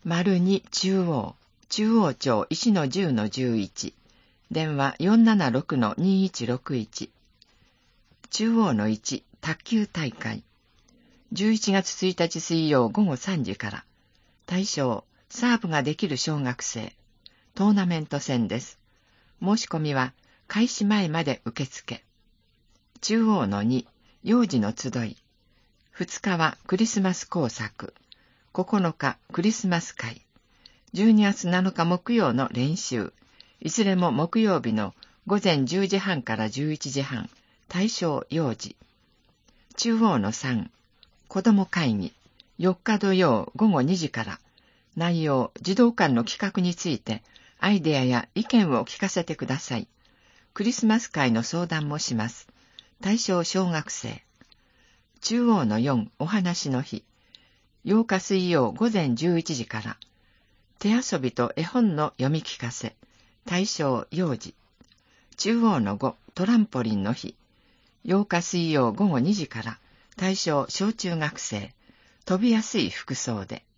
02中央、中央町 1-10-11、電話 476-2161。中央の1、卓球大会。11月1日水曜午後3時から。対象、サーブができる小学生。トーナメント戦です。申し込みは開始前まで受付。中央の2、幼児の集い。2日はクリスマス工作。9日クリスマス会。12月7日木曜の練習。いずれも木曜日の午前10時半から11時半。対象幼児。中央の3、子ども会議。4日土曜午後2時から。内容、児童館の企画について、アイデアや意見を聞かせてください。クリスマス会の相談もします。対象小学生。中央の4、お話の日。8日水曜午前11時から。手遊びと絵本の読み聞かせ。対象幼児。中央の5、トランポリンの日。8日水曜午後2時から。対象小中学生。飛びやすい服装で。